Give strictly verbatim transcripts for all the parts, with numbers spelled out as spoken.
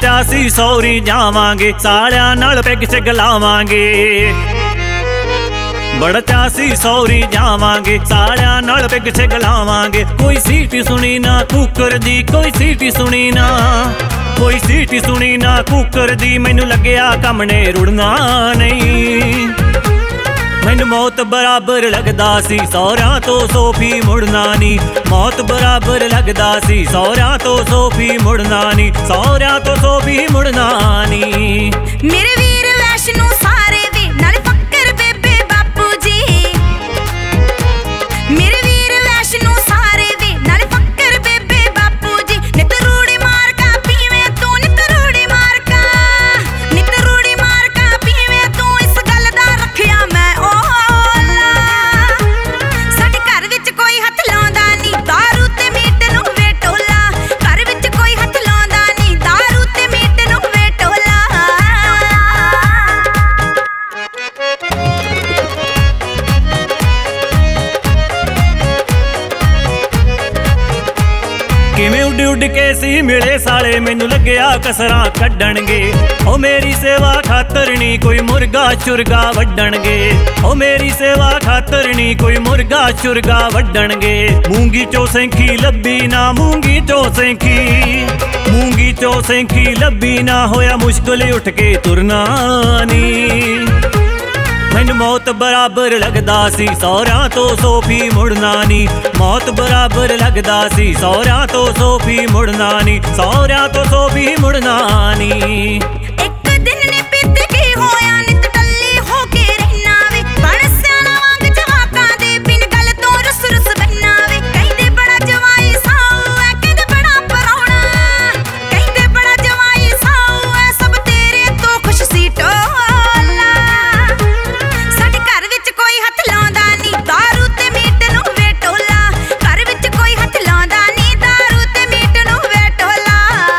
ਸੋਚਿਆ ਸੀ ਸੌਰੀ ਜਾਵਾਂਗੇ, ਸਾਲਿਆਂ ਨਾਲ ਪੈਗ ਚ ਗਲਾਵਾਂਗੇ। ਬੜਾ ਚਾਅ ਸੀ ਸੌਰੀ ਜਾਵਾਂਗੇ, ਸਾਲਿਆਂ ਨਾਲ ਪੈਗ ਚ ਗਲਾਵਾਂਗੇ। ਕੋਈ ਸੀਟੀ ਸੁਣੀ ਨਾ ਕੁੱਕਰ ਦੀ, ਕੋਈ ਸੀਟੀ ਸੁਣੀ ਨਾ, ਕੋਈ ਸੀਟੀ ਸੁਣੀ ਨਾ ਕੁੱਕਰ ਦੀ। ਮੈਨੂੰ ਲੱਗਿਆ ਕੰਮ ਨੇ ਰੁੜਨਾ ਨਹੀਂ, ਮੈਨੂੰ ਮੌਤ ਬਰਾਬਰ ਲੱਗਦਾ ਸੀ, ਸਹੁਰਿਆਂ ਤੋਂ ਸੋਫੀ ਮੁੜਨਾ ਨੀ। ਮੌਤ ਬਰਾਬਰ ਲੱਗਦਾ ਸੀ, ਸਹੁਰਿਆਂ ਤੋਂ ਸੋਫੀ ਮੁੜਨਾ ਨੀ, ਸਹੁਰਿਆਂ ਤੋਂ ਸੋਫੀ ਮੁੜਨਾ ਨੀ। ਮੇਰੇ ਵੀਰ ਵੈਸ਼ਨੂੰ ਸਾਰੇ ਵੀ ਨਾਲ ਫੱਕਰ ਬੇਬੇ ਬਾਪੂ ਜੀ। ਮੇਰੇ ਵੀਰ ਵੈਸ਼ਨੂੰ ਸਾਰੇ ਵੀ ਨਾਲ ਫੱਕਰ ਬੇਬੇ ਬਾਪੂ ਜੀ। ਨਿਤ ਰੂੜੀ ਮਾਰ ਕਾ ਪੀਵੇਂ ਤੂੰ, ਨਿਤ ਰੂੜੀ ਮਾਰ ਕਾ, ਨਿਤ ਰੂੜੀ ਮਾਰ ਕਾ ਪੀਵੇਂ ਤੂੰ। ਇਸ ਗੱਲ ਦਾ ਰੱਖਿਆ ਮੈਂ ਸਾਡੇ ਘਰ ਵਿੱਚ ਕੋਈ ਹੱਥ ਲਾਉਂਦਾ ਨੀ, ਦਾਰੂ ਤੇ ਮੀਟ ਨੂੰ ਵੇ ਟੋਲਾ। ਘਰ ਵਿੱਚ ਕੋਈ ਹੱਥ ਲਾਉਂਦਾ ਨੀ, ਦਾਰੂ ਤੇ ਮੀਟ ਨੂੰ ਵੇ ਟੋਲਾ। ਕਿਵੇਂ ਉੱਡ ਉੱਡ ਕੇ ਸੀ ਮਿਲੇ ਸਾਲੇ, ਮੈਨੂੰ ਲੱਗਿਆ ਕਸਰਾਂ ਕੱਢਣਗੇ। ਓ ਮੇਰੀ ਸੇਵਾ ਖਾਤਰ ਨੀ ਕੋਈ ਮੁਰਗਾ ਚੁਰਗਾ ਵੱਢਣਗੇ। ਓ ਮੇਰੀ ਸੇਵਾ ਖਾਤਰ ਨੀ ਕੋਈ ਮੁਰਗਾ ਚੁਰਗਾ ਵੱਢਣਗੇ। ਮੂੰਗੀ ਚੋਂ ਸੈਂਖੀ ਲੱਭੀ ਨਾ, ਮੂੰਗੀ ਚੋਂ ਸੈਂਖੀ, ਮੂੰਗੀ ਚੋਂ ਸੈਂਖੀ ਲੱਭੀ ਨਾ। ਹੋਇਆ ਮੁਸ਼ਕਿਲ ਉੱਠ ਕੇ ਤੁਰਨਾ ਨੀ, ਮੈਨੂੰ ਮੌਤ ਬਰਾਬਰ ਲੱਗਦਾ ਸੀ, ਸਹੁਰਿਆਂ ਤੋਂ ਸੋਫੀ ਮੁੜਨਾ ਨੀ। ਮੌਤ ਬਰਾਬਰ ਲੱਗਦਾ ਸੀ, ਸਹੁਰਿਆਂ ਤੋਂ ਸੋਫੀ ਮੁੜਨਾ ਨੀ, ਸਹੁਰਿਆਂ ਤੋਂ ਸੋਫੀ ਮੁੜਨਾ ਨੀ। ਇੱਕ ਦਿਨ ਨੇ ਬੀਤ ਕੇ ਹੋਇਆ, ਨਿਤ ਟੱਲੀ ਹੋ ਕੇ ਰਹਿਣਾ ਵੇ। ਬਣ ਸਿਆਣਾ ਵਾਂਗ ਜਵਾਕਾਂ ਦੇ ਬਿਨ ਗੱਲ ਤੋਂ ਰੁੱਸ ਰੁੱਸ ਬਹਿਣਾ ਵੇ। ਕਹਿੰਦੇ ਬੜਾ ਜਵਾਈ ਸਾਊ ਐ, ਕਹਿੰਦੇ ਬੜਾ ਪਰਾਉਣਾ, ਕਹਿੰਦੇ ਬੜਾ ਜਵਾਈ ਸਾਊ ਐ। ਸਭ ਤੇਰੇ ਤੋਂ ਖੁਸ਼ ਸੀ ਟੋਲਾ। ਸਾਡੇ ਘਰ ਵਿੱਚ ਕੋਈ ਹੱਥ ਲਾਉਂਦਾ ਨੀ, ਦਾਰੂ ਤੇ ਮੀਟ ਨੂੰ ਵੇ ਟੋਲਾ। ਘਰ ਵਿੱਚ ਕੋਈ ਹੱਥ ਲਾਉਂਦਾ ਨੀ, ਦਾਰੂ ਤੇ ਮੀਟ ਨੂੰ ਵੇ ਟੋਲਾ।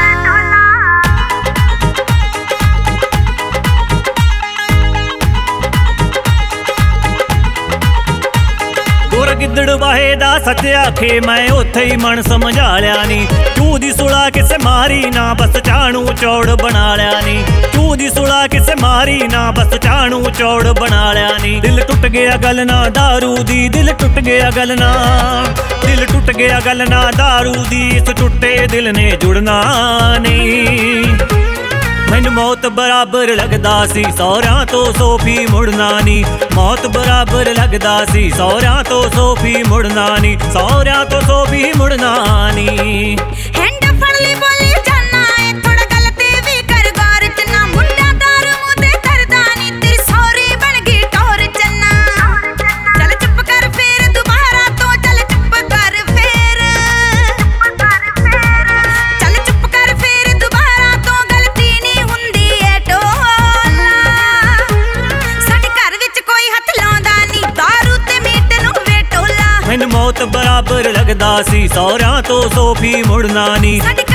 ਗੁਰ ਗਿੱਦੜ ਵਾਹੇ ਦਾ ਸੱਚ ਆਖੇ, ਮੈਂ ਉੱਥੇ ਹੀ ਮਨ ਸਮਝਾ ਲਿਆ ਨੀ। ਤੂੰ ਦੀ ਸੁਲਾ ਕਿਸੇ ਮਾਰੀ ਨਾ, ਬਸ ਚਾਣੂ ਚੌੜ ਬਣਾ ਲਿਆ ਨੀ। ਤੂੰ ਦੀ ਸੁਲਾ ਕਿਸੇ ਮਾਰੀ ਨਾ, ਬਸ ਚਾਣੂ ਚੌੜ ਬਣਾ ਲਿਆ ਨੀ। ਦਿਲ ਟੁੱਟ ਗਿਆ ਗੱਲ ਨਾ ਦਾਰੂ ਦੀ, ਦਿਲ ਟੁੱਟ ਗਿਆ ਗੱਲ ਨਾ, ਦਿਲ ਟੁੱਟ ਗਿਆ ਗੱਲ ਨਾ ਦਾਰੂ ਦੀ। ਇਸ ਟੁੱਟੇ ਦਿਲ ਨੇ ਜੁੜਨਾ ਨਹੀਂ, ਮੈਨੂੰ ਮੌਤ ਬਰਾਬਰ ਲੱਗਦਾ ਸੀ, ਸਹੁਰਿਆਂ ਤੋਂ ਸੋਫੀ ਮੁੜਨਾ ਨੀ। ਮੌਤ ਬਰਾਬਰ ਲੱਗਦਾ ਸੀ, ਸਹੁਰਿਆਂ ਤੋਂ ਸੋਫੀ ਮੁੜਨਾ ਨੀ, ਸਹੁਰਿਆਂ ਤੋਂ ਸੋਫੀ ਮੁੜਨਾ ਨੀ। ਹੈਂਡ ਫੜ ਲਈ ਬੋਲੀ ਜਾਨਾ ਏ, ਥੋੜਾ ਗੱਲ ਤੇ ਵੀ ਕਰ ਗੌਰ ਜਨਾ। ਮੁੰਡਾ ਦਾਰੂ ਮੂੰਹ ਤੇ ਕਰਦਾ ਨੀ, ਤੇਰੀ ਸੌਰੀ ਬਣ ਗਈ ਟੌਰ ਜਨਾ। ਚੱਲ ਚੁੱਪ ਕਰ ਫੇਰ ਦੁਬਾਰਾ ਤੋਂ, ਚੱਲ ਚੁੱਪ ਕਰ ਫੇਰ, ਚੱਲ ਚੁੱਪ ਕਰ ਫੇਰ ਦੁਬਾਰਾ ਤੋਂ। ਗਲਤੀ ਨਹੀਂ ਹੁੰਦੀ ਏ ਟੋਲਾ। ਸਾਡੇ ਘਰ ਵਿੱਚ ਕੋਈ ਹੱਥ ਲਾਉਂਦਾ ਨੀ, ਦਾਰੂ ਤੇ ਮੀਟ ਨੂੰ ਵੇ ਟੋਲਾ। ਮੈਨੂੰ ਮੌਤ ਬਰਾਬਰ ਲੱਗਦਾ ਸੀ, ਸਹੁਰਿਆਂ ਤੋਂ ਸੋਫੀ ਮੁੜਨਾ ਨੀ।